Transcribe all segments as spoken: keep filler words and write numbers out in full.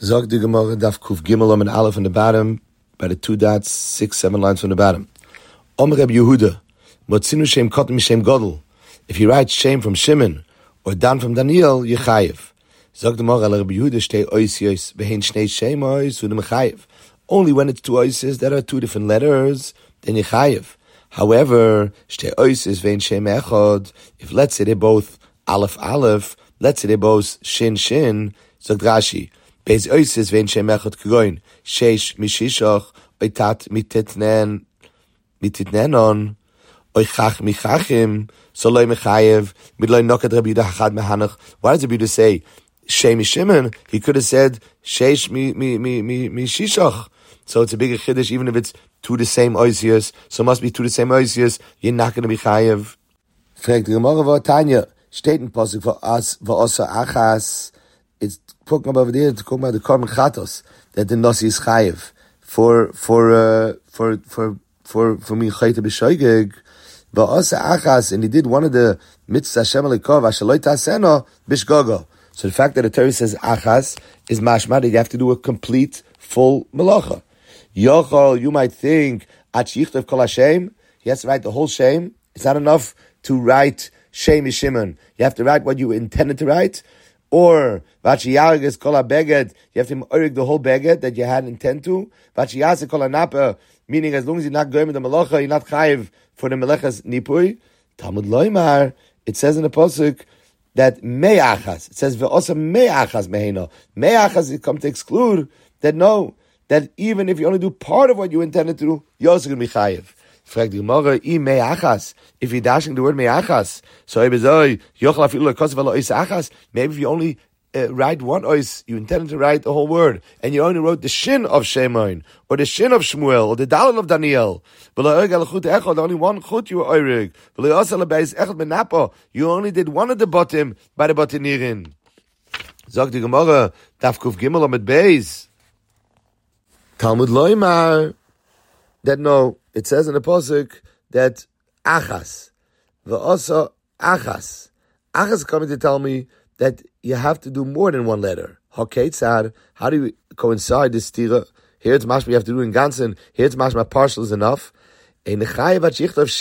Zog the Gemara Daf Kuf Gimel Am and Aleph on the bottom, by the two dots, six, seven lines from the bottom. Omer Reb Yehuda, Motzinu Shem Kotem Shem Godel. If you write Shem from Shimon or Dan from Daniel, you chayiv. Zog the Gemara Reb Yehuda Shtei Oisios Behin Shnei Shem Ois Udem chayiv. Only when it's two oises that are two different letters, then you chayiv. However, Shtei Oises Behin Shem Echad. If let's say they're both Aleph Aleph, let's say they're both Shin Shin. Zog Rashi. Beis oises vein shem echad k'goyin sheish mishishach oitat mititnen mititnenon oichach michachim soloi mechayev midloi nokad Rabbi Yehuda hachad mehanach. Why does Rabbi Yehuda say shei mishimon? He could have said sheish mi mi mi mi mishishach. So it's a bigger chiddush, even if it's two the same oisius. So it must be two the same oisius. You're not going to be chayev. Fragt the Gemara v'Tanya steht in Pasuk for us v'osa achas. It's talking about over there to talk about the Korban Chatos that the Nasi is chayiv for for uh, for for for for me chayte b'shoigeg va'asa achas, and he did one of the mitzvahs Hashem alekov ashaloi taseno b'shgogo. So the fact that the Torah says achas is mashma that you have to do a complete full malacha. Yochol, you might think at shichtav kol Hashem, he has to write the whole Shem. It's not enough to write Shem Shimon. You have to write what you intended to write. Or v'achiyarges kol ha-beged, you have to orig the whole beged that you had intent to. V'achiyase kol ha-napa, meaning as long as you're not going with the malacha, you're not chayiv for the melecha's nipui. Talmud loymar, it says in the pasuk that me'achas, it says ve'osa me'achas mehena. Me'achas, it comes to exclude that no, that even if you only do part of what you intended to do, you're also going to be chayiv. Fragt die Gemara, I me'achas. If you're dashing the word me'achas, so maybe if you only uh, write one ois, you intended to write the whole word, and you only wrote the shin of Shemain, or the shin of Shmuel, or the dalil of Daniel, only one chut you were oirig, you only did one of the bottom by the botanirin. Sagt die Gemara, Daf Kuf Gimel Amid Beis. Talmud loymar, that no, it says in the pasuk that achas, the also achas, achas is coming to tell me that you have to do more than one letter. Haketzad, how do you coincide this stira? Here it's mashma you have to do in ganzen. Here it's mashma partial is enough. It has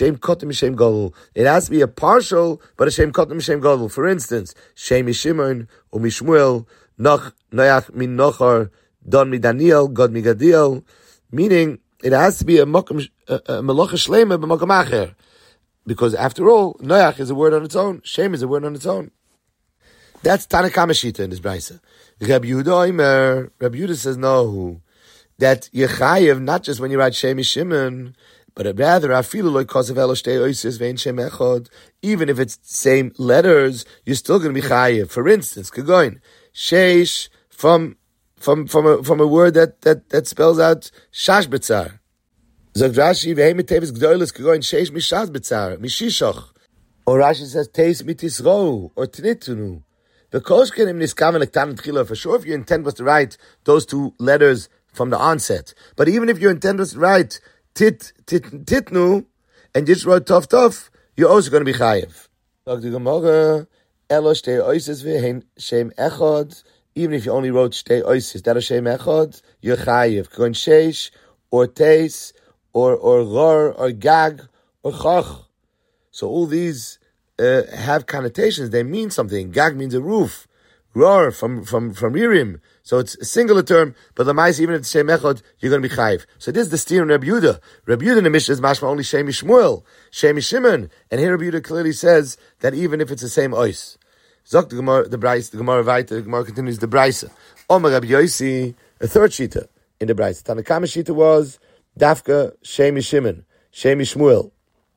to be a partial, but a shem kotem shem gadol. For instance, shem mishimon or mishmuel, noch noach min nochar, don mi Daniel, god mi Gadiel, meaning it has to be a melacha shlema b'makom acher, because after all, noach is a word on its own. Shem is a word on its own. That's Tanakama Shita in this brayso. Rabbi Yehuda Omer, Rabbi Yehuda says no, that yechayev not just when you write Shem Shimon, but rather afilu loy kosev elo shtei oises vein Shem echad. Even if it's same letters, you're still going to be chayev. For instance, kagoin sheish from. From from a from a word that that, that spells out shash betzar. Zog Rashi ve'hem tevis gdoilis kagoin sheish mishash betzar mishishach. Or Rashi says teis mitisro or tnitunu. The koshken im niskaven lektan tchila. For sure, if your intent was to write those two letters from the onset, but even if your intent was to write tit tit titnu and you just wrote tof tof, you're also going to be chayev. Zog the Gemara elo shtei oises ve'hem shem echad. Even if you only wrote shtei oisis, that a shem echad, you're chayiv. Going sheish, or teis, or or ghor, or gag, or chach. So all these uh, have connotations. They mean something. Gag means a roof. Ghor from from from ririm. So it's a singular term. But the mais, even if it's shem echad, you're going to be chayiv. So this is the steer in Rabbi Yehuda. Rabbi Yehuda in the Mishnah is mashma only shem Shmuel, shem Shimon, and here Rabbi Yehuda clearly says that even if it's the same ois. Zok the Gemara, the Bryce, the Gemara Vayta, the Gemara continues the Bryce. Omer Rabbi Yosi, a third shita in the Bryce. Tanakama shita was Dafka Shem Shimon, Shem Shmuel.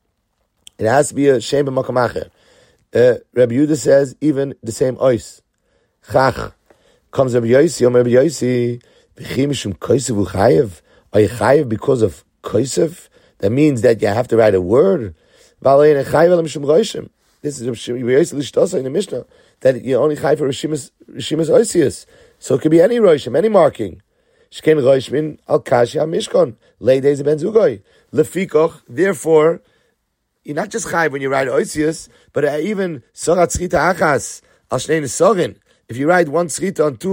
It has to be a Shem b'makom acher. Uh, Rabbi Yehuda says even the same ois. Chach comes Rabbi Yosi. Omer Rabbi Yosi, v'chi mishum kosev u'chayev. Are you chayev because of kosev? That means that you have to write a word. V'alein chayev elam mishum roishim. This is in the Mishnah that you only chai for Rishimas Rishimas Oisius. So it could be any Roshim, any marking. Shken Roshmin al Kashya Mishkon. Lay days of Ben Zugoi. Lefikoch, therefore, you're not just chai when you write Oisius, but even Sorat Tzchita Achas, al Shnei Nesorin. If you write one Tzchita on two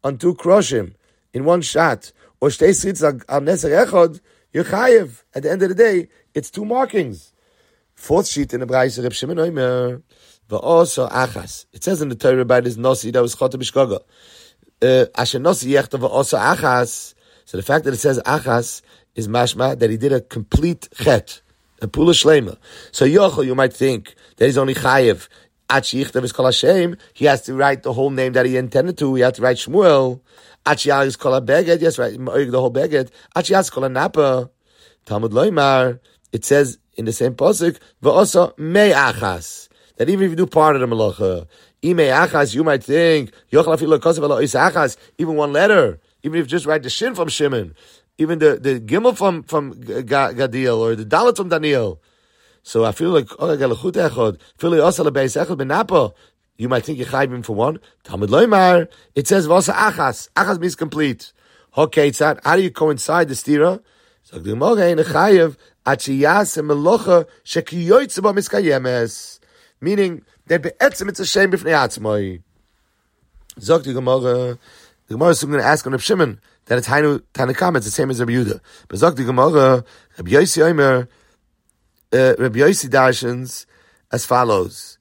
on two kroshim in one shot, or shtei sritzas al neser echad, you're chayev. At the end of the day, it's two markings. Fourth sheet in the Braisa, Reb Shimon Omer, v'oso achas. It says in the Torah by this Nosi that was chota b'shkoga. Asher Nosi yechta v'oso achas. So the fact that it says achas is mashma that he did a complete chet, a pula shlema. So Yochel, you might think that he's only chayev. Achi yichtav is kol Hashem. He has to write the whole name that he intended to. He has to write Shmuel. Achi yal is kol beged. Yes, right. The whole beged. Achi yal is kol napa. Talmud loymar. It says in the same pasuk v'oso me'achas. That even if you do part of the malacha, imei achas, you might think yochel afilu kosev elo is achas. Even one letter. Even if you just write the shin from Shimon, even the, the gimel from from Gadiel or the dalet from Daniel. So I feel like oh, I got a chut echad. Feel like also lebeis echad benapa. You might think you chayv him for one. Talmud loymar. It says v'osa achas. Achas means complete. Okay, it's that. How do you coincide the stira? So the Gemara in the chayev achiyas melocha shekiyoytze ba miskayemes. Meaning that be'etzem it's a shame b'fnei atzmai. Zog the Gemara. The Gemara is going to ask on Reb Shimon that it's Hainu Tanakam, it's the same as Rabbi Yehuda. But Zok the Gemara, Rabbi Yossi Omer, uh, Rabbi Yossi darshans as follows: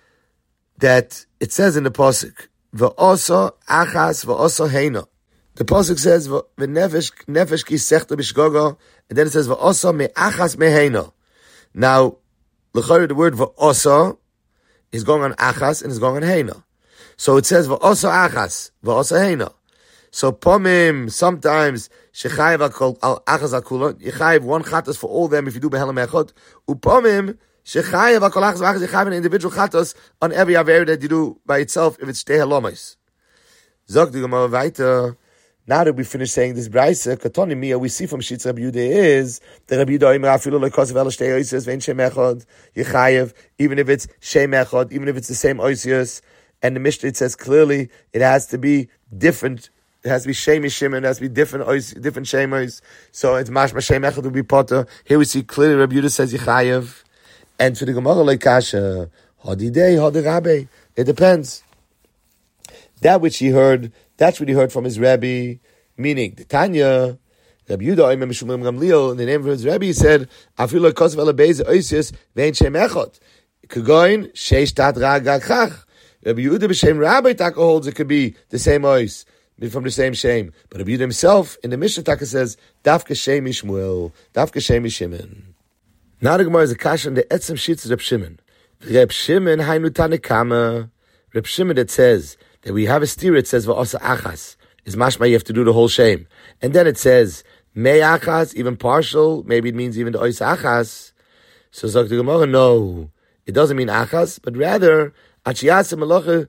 that it says in the pasuk, "V'oso achas v'oso heina." The pasuk says, "V'nefesh nefesh ki sechta b'shgoga," and then it says, "V'oso me'achas meheina." Now, l'chayr the word "v'oso" is going on achas and is going on heina. So it says v'oso achas v'oso heina. So pomim sometimes shechayev al achas al kulon. Yechayev one chatos for all them if you do behelam echot. Upomim shechayev al kol achas v'achas yechayev an individual chatos on every aver that you do by itself if it's shtei halomis. Zog the Gemara weiter. Now that we finish saying this brayse, katoni mia we see from Shitz Rabbi Yehuda is the Rabbi Yehuda Omer afilu lekosev el shtei oisios vein shem echad yechayev even if it's shem echad even if it's the same oisios. And the Mishnah, it says clearly, it has to be different. It has to be Shem Shimon. It has to be different, different Shemos. So it's Mashma Shem Echad will be Potter. Here we see clearly Rabbi Yehuda says Yechayev. And for the Gemara like Kasha, Hadi Day, Hadi Rabbi. It depends. That which he heard, that's what he heard from his Rabbi. Meaning, the Tanya, Rabbi Yehuda, Omer Mishumim Gamliel, in the name of his Rabbi, he said, Afilu Kosev Ela Beis Oisius Vein Shem Echad. Kagoin Sheish Tat Ragag Chach. Rabbi Yehuda b'shem Rabbi Taka holds it could be the same ois, from the same shame. But Rabbi Yehuda himself in the Mishnah Taka says Dafka Shem Shmuel, Dafka Shem Shimon. Now the Gemara is a kasha on the etzem sheets of Reb Shimon. Reb Shimon Hainu Tanakama. Reb Shimon that says that we have a steer. It says va'asa achas is mashma. You have to do the whole shame, and then it says me achas even partial. Maybe it means even the ois achas. So Zok the Gemara, no, it doesn't mean achas, but rather. So it comes out, the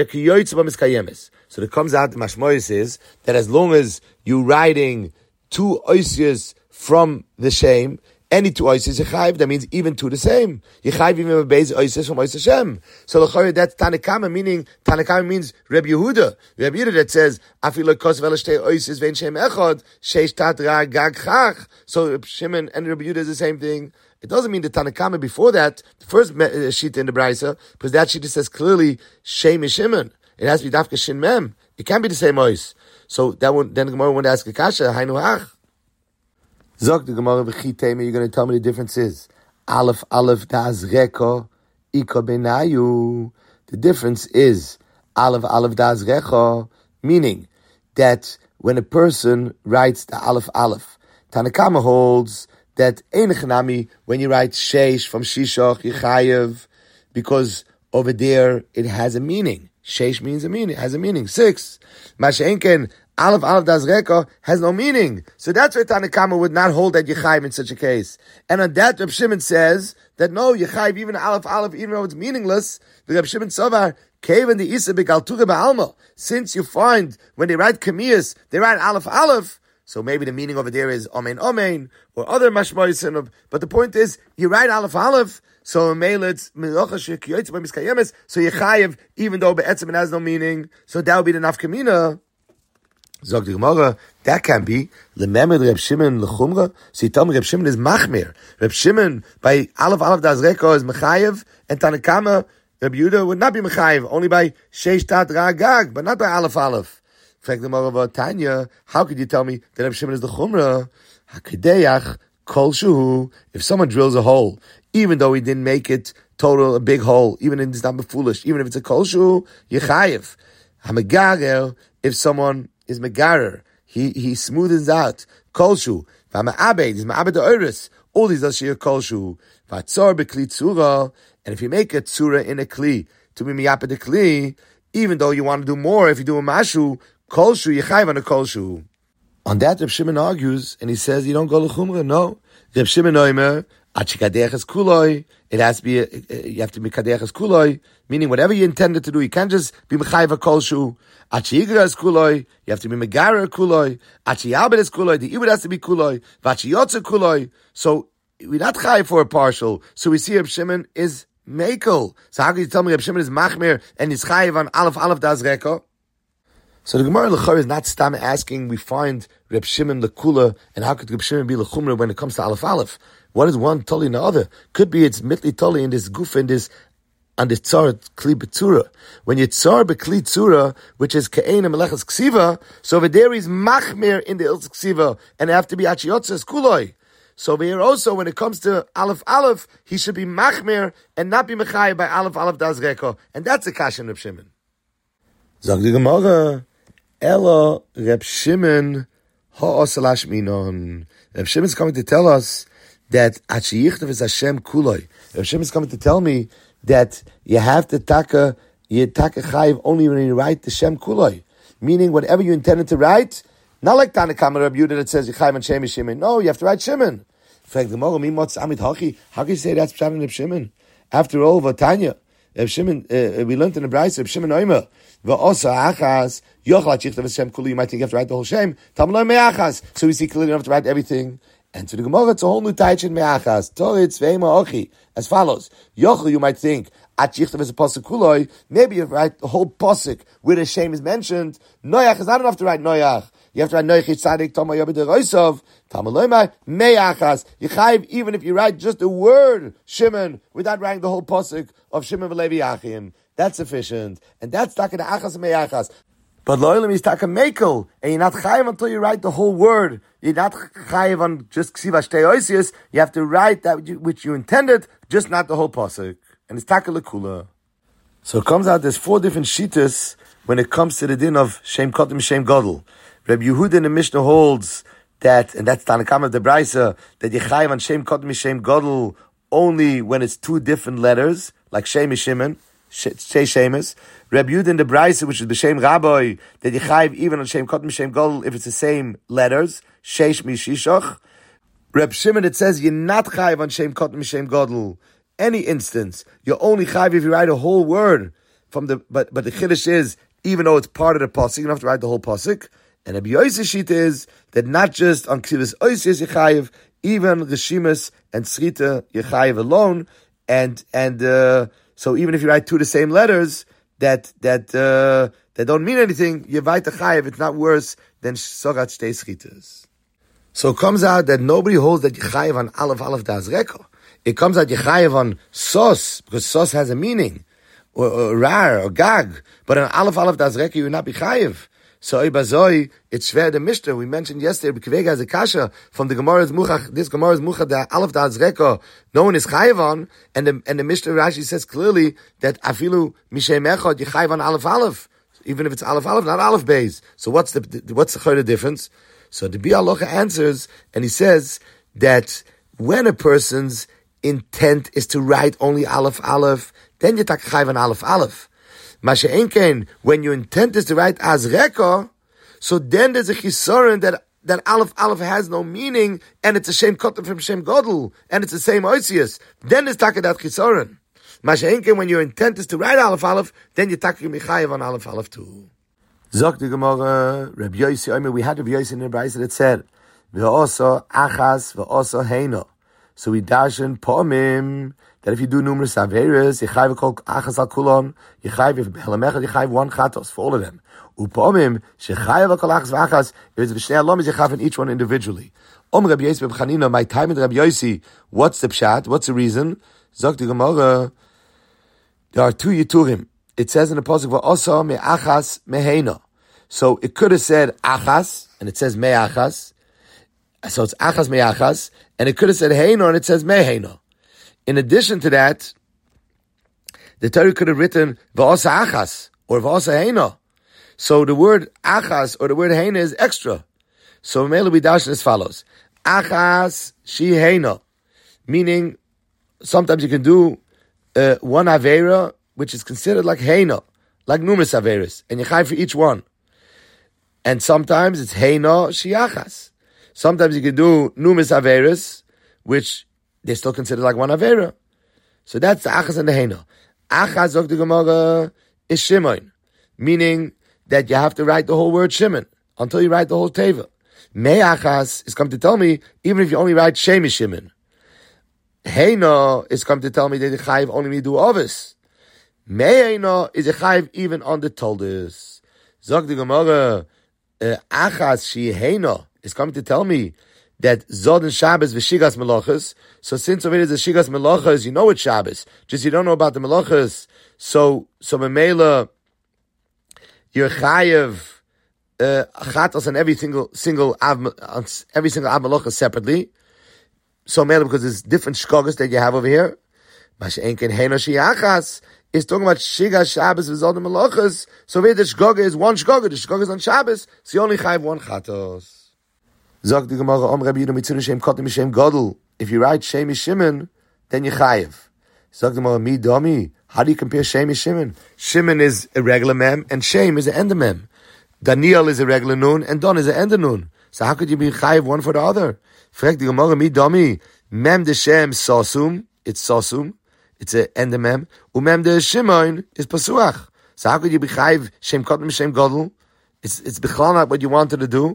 mashmoyis is that as long as you're writing two oisios from the shame, any two oisios yechayiv, that means even two the same. Yechayiv even a base oisios from ois Hashem. So that's Tanakama, meaning Tanakama means Reb Yehuda. Reb Yehuda that says afilu kosev el shtei oisios vein shem echad sheish tat ra gag chach. So Reb Shimon and Reb Yehuda is the same thing. It doesn't mean the Tanakama before that, the first uh, sheet in the Braisa, because that sheet says clearly Shem Shimon. It has to be Dafka Shin Mem. It can't be the same ois. So that one, then the Gemara would ask a kasha, Hainu Hach. Zok the Gemara v'chitema, you're going to tell me the difference is Aleph Aleph Das Reko Ika Benayu. The difference is Aleph Aleph Das Reko, meaning that when a person writes the Aleph Aleph, Tanakama holds that ein chanami when you write sheish from shishach yechayev, because over there it has a meaning. Sheish means a meaning, has a meaning. Six, masha'enken aleph aleph das reka has no meaning. So that's why Tanakama would not hold that yechayev in such a case. And on that, Reb Shimon says that no yechayev even aleph aleph even though it's meaningless. The Reb Shimon Sovar Kevin the isa begaltura ba'alma. Since you find when they write kamiyas they write aleph aleph. So maybe the meaning over there is Amen Amen or other mashmoisin. But the point is, you write Aleph Aleph, so Mele it's Melacha Shekiyoytze by Miskayemes, so Yechayev, even though Be'etzim it has no meaning, so that would be the Nafkamina. Zog the Gemara, that can be Lememed Reb Shimon Lechumra. So you tell me Reb Shimon is Machmir. Reb Shimon by Aleph Aleph Das Reko is Mechayev, and Tanakama Reb Yehuda would not be Mechayev, only by Sheish Tat Ra Gag, but not by Aleph Aleph. Fact the Gemara Tanya, how could you tell me that Reb Shimon is the Chumrah? Hakedeyach kol shuhu. If someone drills a hole, even though he didn't make it total a big hole, even if it's not foolish, even if it's a kol shuhu, yechayev. Hamegarer, if someone is megarer, he he smoothens out kol shuhu. V'hama'abed, he's ma'abed ha'oris. All these are shir kol shuhu. V'atzor b'kli tzura, and if you make a tzura in a kli to be miyaped a kli, even though you want to do more, if you do a mashu, kol shuhu yechayev on a kol shuhu. On that, Reb Shimon argues, and he says, you don't go l'chumra. No. Reb Shimon oimer, achikadeches kuloi, it has to be, a, a, you have to be kadeches kuloi, meaning whatever you intended to do, you can't just be mechayiv kol shu. Achiyigas kuloi, you have to be megara kuloi. Achiyabed kuloi, the ibud has to be kuloi. Vachiyotze kuloi. So, we're not chayiv for a partial. So we see Reb Shimon is mekel. So how can you tell me Reb Shimon is machmir, and he's chayiv on aleph aleph das reko? So the Gemara L'chor is not stam asking, we find Reb Shimon L'kula, and how could Reb Shimon be L'chumra when it comes to Aleph Aleph? What is one totally in the other? Could be it's mitli totally in this goof, in this, on the tzar kli b'tzura. When you tzar b'kli tzura, which is ke'ena melechas ksiva, so over there is machmir in the ilz ksiva, and it have to be achiyotzes kuloi. So over here also, when it comes to Aleph Aleph, he should be machmir, and not be mechayah by Aleph Aleph das reko. And that's a kasha in Reb Shimon. Zog the Gemara, Ella Reb Shimon ha'osalash minon. Reb Shimon is coming to tell us that Achiyichtav is Hashem kuloi. Reb Shimon is coming to tell me that you have to taka, you taka chayiv only when you write the Shem kuloi. Meaning whatever you intended to write, not like Tanakama Reb Yehuda that says Yechayiv and Shem Shimon. No, you have to write Shimon. How can you say that's Pshat in Reb Shimon? After all, Vatanya, Reb Shimon, uh, we learned in the Brayso, Reb Shimon Oimer, V'osa achas, yochel achichtav Hashem kuli, you might think you have to write the whole Shem. Tamaloi me'achas. So we see clearly you don't have to write everything. And to the Gemara, it's a whole new taich in me'achas. Toritz ve'ema ochi. As follows. Yochel, you might think, achichtav is a posuk kuloi. Maybe you write the whole posuk where the Shem is mentioned. Noyach is not enough to write Noyach. You have to write Noyach Tzadik Tomo Yobed Roisov. Tamaloi me'achas. Yechayiv, even if you write just the word Shimon, without writing the whole posuk of Shimon v'Levi Achim. That's sufficient. And that's taka the achas me'achas. But lo'ilim is taka mekel. And you're not chayiv until you write the whole word. You're not chayiv on just ksiva shtei oisius. You have to write that which you intended, just not the whole pasuk. And it's taka lekula. So it comes out there's four different shittas when it comes to the din of Shem Kotim, Shem Gadol. Reb Yehuda in the Mishnah holds that, and that's Tanakam of the Brayso, that you chayiv on Shem Kotim, Shem Gadol only when it's two different letters, like Shem Shimon, Shei Shemes. Reb Yehuda in the Brayso, which is B'Shem Rabbi, that you chayiv even on Shem Kotim, Shem Gadol if it's the same letters, Sheish Mishishach. Reb Shimon, it says you're not chayiv on Shem Kotim, Shem Gadol. Any instance, you're only chayiv if you write a whole word from the. But but the chiddush is even though it's part of the pasuk, you don't have to write the whole pasuk. And Rabbi Yosef's sheet is that not just on ksivas oisius you chayiv, even reshimas and srita you chayiv alone, and and. Uh, So even if you write two of the same letters that that uh, that don't mean anything, you write the chayiv. It's not worse than sogat shtei schitas. So it comes out that nobody holds that you chayiv on aleph aleph das reko. It comes out you chayiv on sos because sos has a meaning, or, or rar or gag. But on aleph aleph das reko you will not be chayiv. So Ibazoi, it's schwer the Mishnah. We mentioned yesterday, Kvega has a kasha from the Gemara's Muchach, this Gemara's Muchach, the Aleph Da'az Reko, no one is chayiv on, and the, and the Mishnah Rashi says clearly that Afilu Mishay Mechot, you chayiv on Aleph Aleph, even if it's Aleph Aleph, not Aleph Beis. So what's the, what's the chayda difference? So the Biur Halacha answers, and he says that when a person's intent is to write only Aleph Aleph, then you take chayiv on Aleph Aleph. Masha'enkein, when your intent is to write as reko, so then there's a chisoron that that aleph aleph has no meaning, and it's a shem kotem from shem godel, and it's the same oisius. Then there's taka that chisoron. Masha'enkein, when your intent is to write aleph aleph, then you taka michayev on aleph aleph too. Zok the Gemara, Reb Yossi Omer, we had Reb Yossi in the Brayso that said, Ve'oso achas ve'oso heino. So we dashen pomim, that if you do numerous averas, you chayv kol achas al kulon, you chayv if behelamechad, you chayv one chatos for all of them. Upomim shechayv kol achas v'achas, if it's b'shnei alomis, you chayv in each one individually. Om Rabbi Yossi b'Chanina, my time in Rabbi Yossi, what's the pshat? What's the reason? Zok the Gemara, there are two yiturim. It says in the pasuk v'osa me'achas meheino. So it could have said achas, and it says me'achas. So it's achas me'achas, and it could have said heino, and it says me'heino. In addition to that, the Torah could have written v'osa achas, or v'osa heino. So the word achas, or the word heino is extra. So Mele we dash as follows. Achas she heino. Meaning, sometimes you can do uh, one avera, which is considered like heino, like numerous averas, and you chai for each one. And sometimes it's heino shiachas. Sometimes you can do numerous averas, which they still consider like one avera. So that's the achas and the heino. Achas zok the Gemara is Shimon, meaning that you have to write the whole word Shimon until you write the whole teva. Me'achas is come to tell me even if you only write Shem Shimon. Heino is come to tell me that the chayiv only me do ovis. Me'heino is a chayiv even on the toldos. Zok the Gemara. Uh, achas she heino is coming to tell me that Zod and Shabbos v'shigas melachas. So since over it is a shigas melachas, you know it's Shabbos. Just you don't know about the melachas. So so memela, you're chayev uh, chatos on every single single av, on every single av melachas separately. So memela because there's different shkogas that you have over here. Masha'enken heino she achas. Is talking about Shiga Shabbos with all the Malachas. So where the Shgoga is one Shgoga, the Shgoga is on Shabbos, so you only chayiv one Chatos. Zog the Gemara, Om Rabbi Yehuda Mitzvah Shem Kotim Shem Godel. If you write Shem Shimon, then you chayiv. Zog the Gemara, Mi Domi. How do you compare Shem Shimon? Shimon is a regular mem, and Shem is an ender mem. Daniel is a regular nun, and Don is an ender nun. So how could you be chayiv one for the other? Frek the Gemara, Mi Domi. Mem de Shem Sosum. It's Sosum. It's a endemem. Umem de Shimon is pasuach. So how could you be chayiv shem kotem shem godel? It's it's bichlal not what you wanted to do.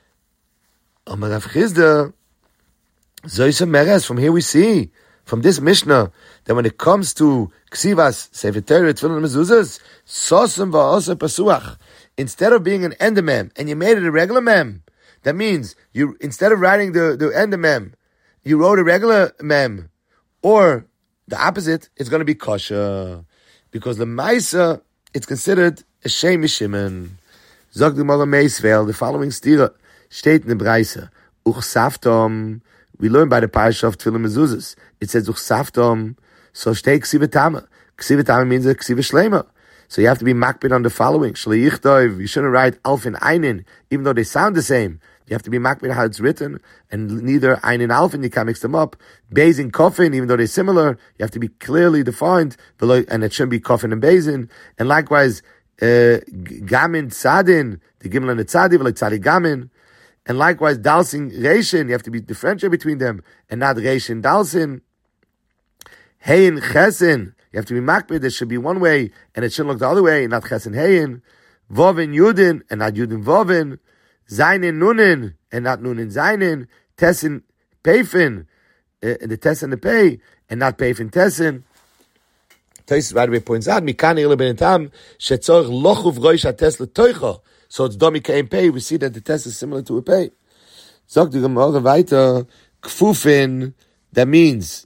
Amar Rav Chizda, zoysa meres. From here we see from this Mishnah that when it comes to ksivas sefer Torah tefillin mezuzas sosum va'osa pasuach. Instead of being an endemem and you made it a regular mem, that means you instead of writing the the endemem, you wrote a regular mem, or the opposite, it's going to be kosher. Because the Maisa, it's considered a Shem Shimon. Zog the Gemara Meisvel, the following stira, steht in the Breise. Uchsaftom, we learn by the parasha of Tefillah Mezuzas. It says Uchsaftom, so steht Ksiva Tama. Ksiva Tama means a Ksiva Shlema. So you have to be makbid on the following. Shleichtov, you shouldn't write Alf and Einin, even though they sound the same. You have to be makbid how it's written, and neither Ein and Alf, and you can't mix them up. Beis and Kofin, even though they're similar, you have to be clearly defined, and it shouldn't be Kofin and Beis. And likewise, uh, Gamin Tzadin, the Gimel and the Tzadi, like Tzadi Gamin. And likewise, Dalsin Reishin, you have to be differentiate between them, and not Reishin Dalsin. Hein Chesin, you have to be makbid, there should be one way, and it shouldn't look the other way, not Chesin Hein. Vovin Yudin, and not Yudin Vovin. Zainin Nunin, and not Nunin Zainin, Tessin Peifin, uh, the Tess and the Pei, and not Peifin Tessin. Taisus right away points out, Mikani Ilabin Tam, Shetzorch Lochuv Roish HaTes L'Toicha. So it's Domi Kein Pei, we see that the Tess is similar to a Pei. Sagt die Gemara weiter, Kfufin, that means,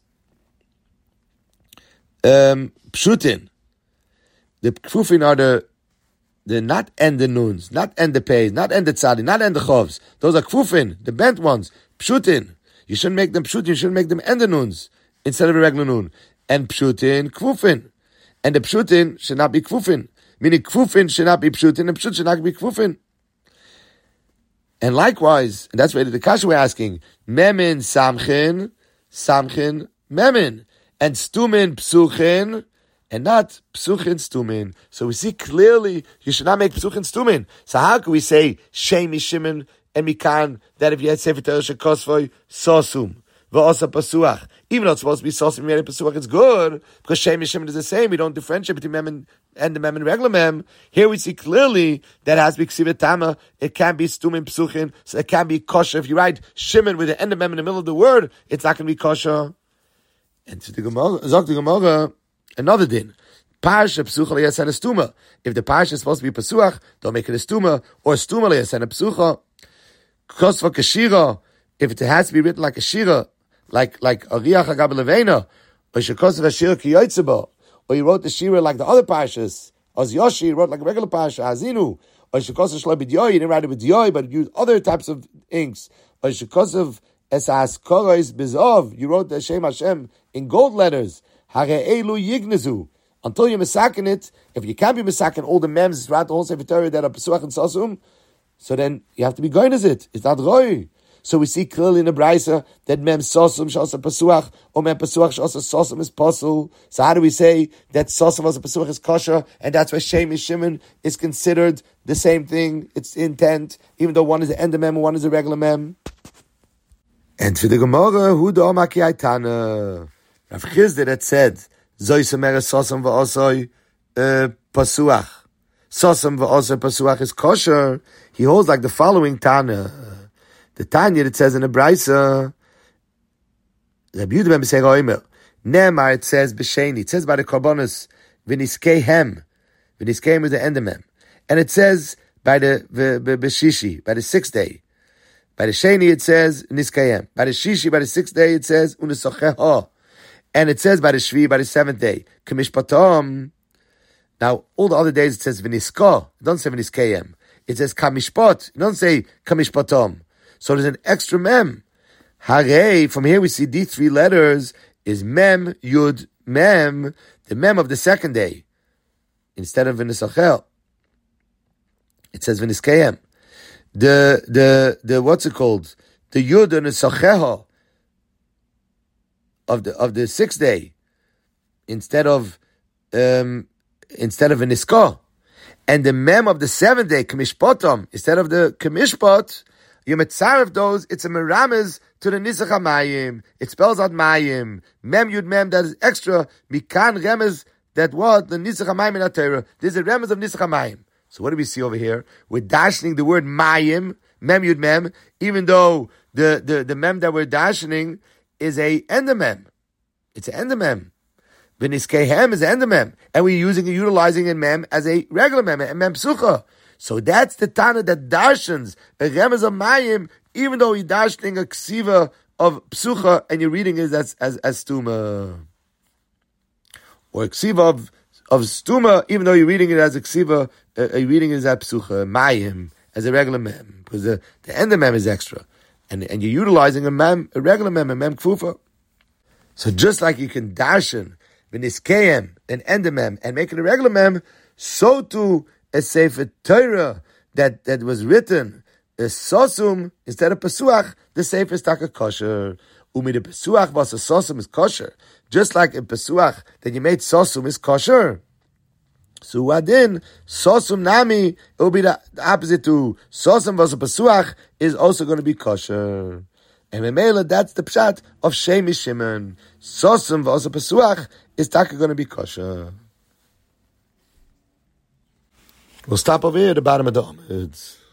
um, Pshutin. The Kfufin are the The not end the nuns, not end the pays, not end the tzadi, not end the chovs. Those are kfufin, the bent ones, pshutin. You shouldn't make them pshutin, you shouldn't make them end the nuns instead of a regular nun. And pshutin, kfufin. And the pshutin should not be kfufin. Meaning kfufin should not be pshutin, and pshut should not be kfufin. And likewise, and that's really the kasha we're asking, memin samchin, samchin, memin. And stumin psuchin, and not psuchin stumin. So we see clearly you should not make psuchin stumin. So how can we say Shem Shimon and Mikan that if you had Sefer Torah Shekosvoy Sosum v'osa pasuach, even though it's supposed to be Sosum and pasuach, it's good because Shem Shimon is the same. We don't differentiate between mem and, and the mem and regular mem. Here we see clearly that it has to be ksiva tama. It can be stumin psuchin, so it can be kosher. If you write Shimon with the end of mem in the middle of the word, it's not going to be kosher. And to the Gemara, Zok the Gemara. Another din. Parsha psucha leyasen a stuma. If the parsha is supposed to be pasuach, don't make it a stuma. Or stuma leyasen a psucha. Kosva kashira. If it has to be written like a shira, like like Ariach Hagab Levena, or shekosva shira ki yotzeba, or you wrote the shira like the other parshas, as Yoshi wrote like a regular parsha, Hazinu, Or Shekosav Shlo B'Diyoi, you didn't write it with Diyoi, but you used other types of inks. Or Shekosav Esas Korois Bizov, you wrote the Shem Hashem in gold letters. Hare Elu Yignezu. Until you misaken it, if you can't be misaken all the mems throughout the whole Sefer Torah that are Pesuach and Sosum, so then you have to be going as it. It's not Roy. So we see clearly in the Braisa that mem Sosum shasa Pesuach, or mem Pesuach shasa Sosum is possible. So how do we say that Sosum as a Pesuach is kosher, and that's why Shem Shimon is considered the same thing, it's intent, even though one is an end mem and one is a regular mem? And for the Gemara, who do Amaki Aitana? Rav Chizda that said, Zoysemer Sosam v'osoi Pasuach. Sosam v'osoi Pasuach is kosher. He holds like the following Tana. The Tanya that says in the Braisa, Rabbi Yehuda ben Beseira Omer, Ne'emar it says b'sheni. It says by the Korbanos v'niskeihem. V'niskeihem is the end of mem. And it says by the b'shishi, by the sixth day. By the sheni it says niskeihem. By the shishi, by the sixth day it says unisocheho. And it says by the Shvi, by the seventh day, Kamishpatom. Now, all the other days it says Vinisko. It doesn't say Viniskeyem. It says Kamishpot. It doesn't say Kamishpatom. So there's an extra mem. Hare, from here we see these three letters is mem, yud, mem, the mem of the second day. Instead of Vinisachel. It says Viniskeyem. The, the, the, what's it called? The yud and the sacheho. Of the of the sixth day, instead of um, instead of a nisko, and the mem of the seventh day kamishpotom instead of the kamishpot, you mitzaref those. It's a merames to the nisach hamayim. It spells out mayim mem yud mem that is extra mikan remez that what the nisach hamayim in the Torah. There's a remez of nisach hamayim. So what do we see over here? We're dashing the word mayim mem yud mem, even though the the the mem that we're dashing is a endemem. It's an endemem. V'niskeihem is an endemem. And we're using and utilizing a mem as a regular mem, a mem psucha. So that's the Tana that darshans a remez of mayim, even though you're darshaning a ksiva of psucha and you're reading it as as, as stuma. Or a ksiva of, of stuma, even though you're reading it as a ksiva, uh, you're reading it as a psucha, mayim, as a regular mem. Because the, the endemem is extra. And, and you're utilizing a mem, a regular mem, a mem kfufa. So just like you can darshan, v'niskeyem, an endemem, and make it a regular mem, so too a sefer Torah that, that was written, a sosum, instead of pesuach, the sefer is taka kosher. Umi the pesuach was a sosum is kosher. Just like in pesuach that you made sosum is kosher. So wadin, sosum nami, it will be the, the opposite to sosum was a pesuach, is also going to be kosher. And memela, that's the pshat of Shem Shimon. Sosum was a pesuach is taka going to be kosher. We'll stop over here at the bottom of the Amud.